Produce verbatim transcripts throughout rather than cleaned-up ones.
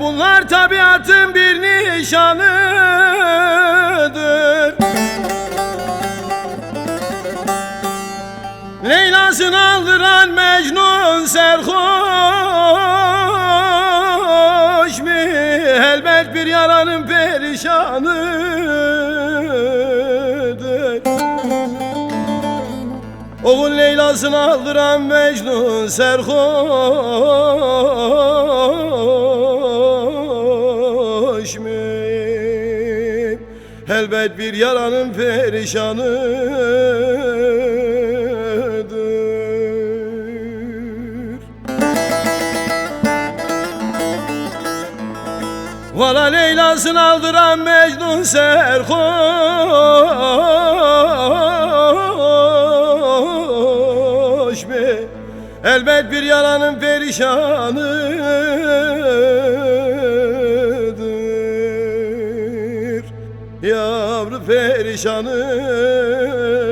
Bunlar tabiatın bir nişanıdır. Leyla'sını aldıran Mecnun serhoş mi? Elbet bir yaranın perişanıdır. Oğul Leyla'sını aldıran Mecnun serhoş mi? Elbet bir yaranın perişanıdır. Valla Leyla'sını aldıran Mecnun serhoş mi? Elbet bir yalanın perişanıdır. Yavru perişanıdır.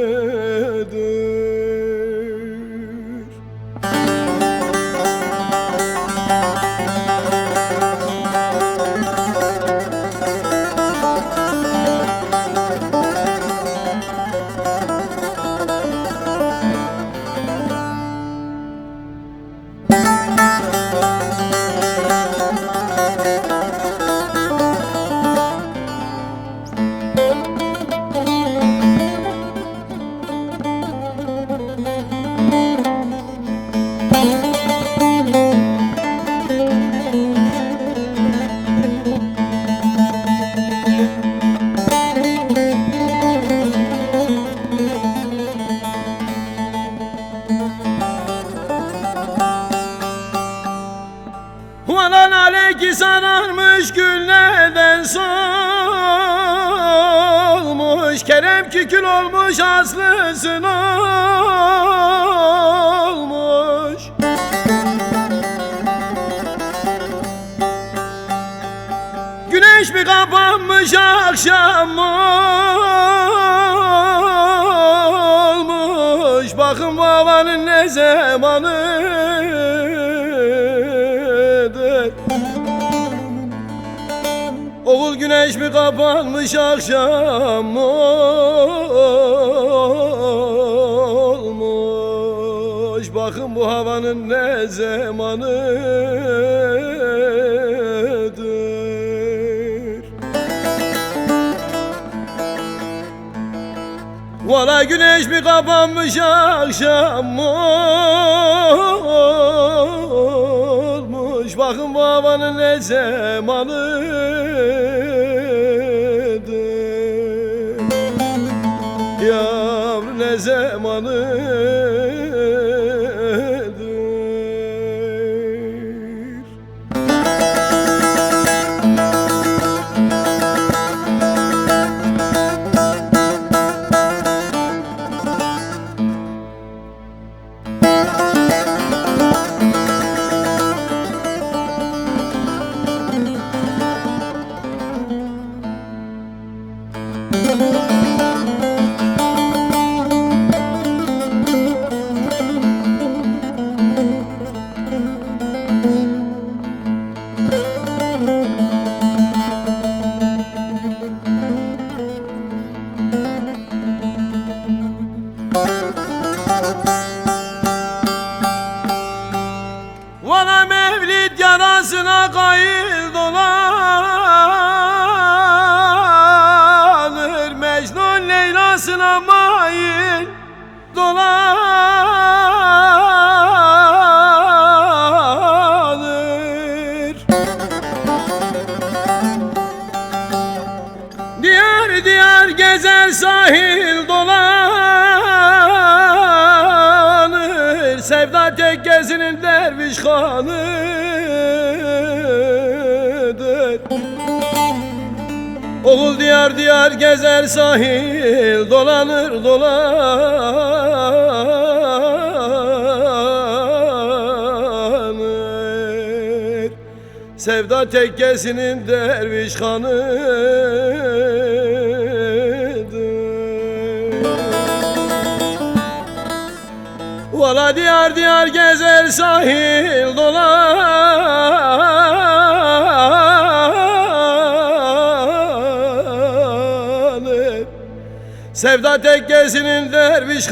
Valan aleyki sararmış güllerden solmuş, kerem kükül olmuş aslısın olmuş. Güneş mi kapanmış akşam olmuş, bakın bu havanın ne zamanıdır. Oğul güneş mi kapanmış akşam olmuş, bakın bu havanın ne zamanıdır. Valla güneş mi kapanmış akşam olmuş, bakın bu havanın ne zamanıdır. Yavru ne zamanıdır. Valla mevlid yarasına kayıl dolanır, Mecnun Leyla'sına mail dolanır. Diyar diyar gezer sahil dolanır, sevda tekkesinin derviş hanıdır. Oğul diyar diyar gezer sahil dolanır dolanır, sevda tekkesinin derviş hanıdır. Valla diyar diyar gezer sahil dolanır, Sevda tekkesinin derviş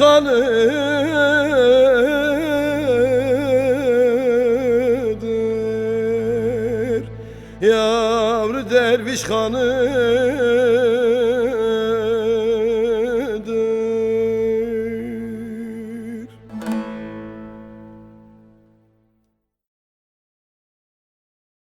hanıdır, yavru derviş hanı.